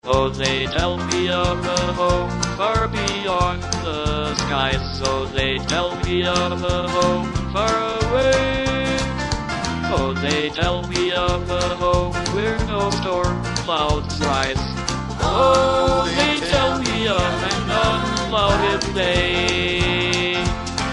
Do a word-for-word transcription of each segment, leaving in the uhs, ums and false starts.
Oh, they tell me of a home far beyond the skies. So they tell me of a home far away. Oh, they tell me of a home where no storm clouds rise. Oh, they tell me of an unclouded day.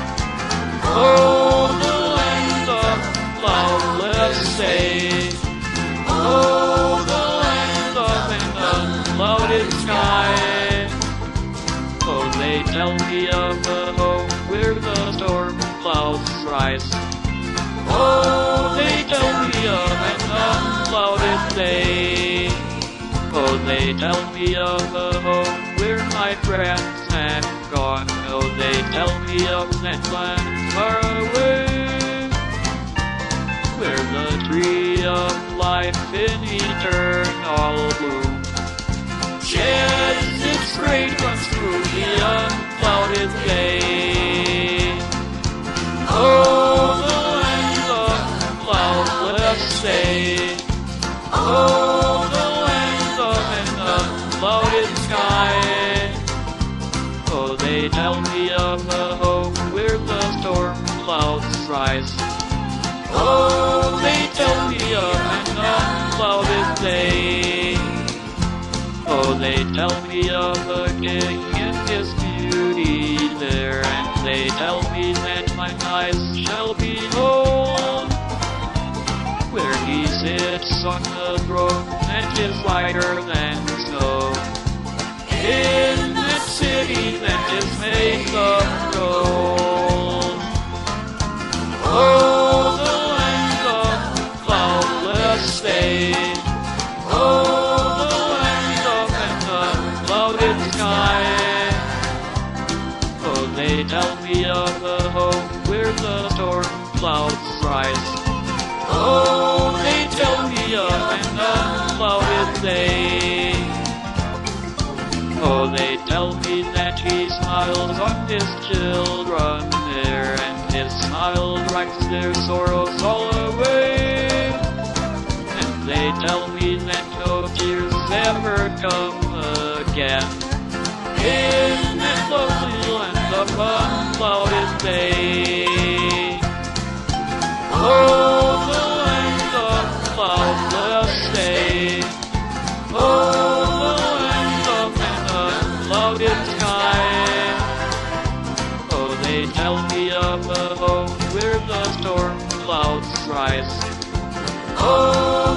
Oh, the land of cloudless day. Oh, the land of an unclouded sky. Oh, they tell me of a home where the storm clouds rise. Oh, they tell me of an unclouded day. Oh, they tell me of a home where my friends have gone. Oh, they tell me of that land far away, where the tree of life in eternal bloom sheds its fragrance through the unclouded day. Oh, the land of cloudless day. Oh, the land of an unclouded sky. Oh, they tell me of a home where the storm clouds rise. Oh, they tell me of an unclouded day. Oh, they tell me of a king in his beauty there, and they tell me that my eyes shall behold, where he sits on the throne that is whiter than snow, in that city that is made of gold. Oh, the land of cloudless day. Oh, the land of an unclouded sky. Oh, they tell me of a home where the storm clouds rise. Oh, they tell me of an unclouded day. Oh, they tell me that he smiles on his children there, and his smile wipes their sorrows all away. And they tell me that no tears ever come again in that lovely land of unclouded day. Oh, the land of cloudless day. Oh, the land of an unclouded sky. Oh, they tell me of a home where the storm clouds rise. Oh,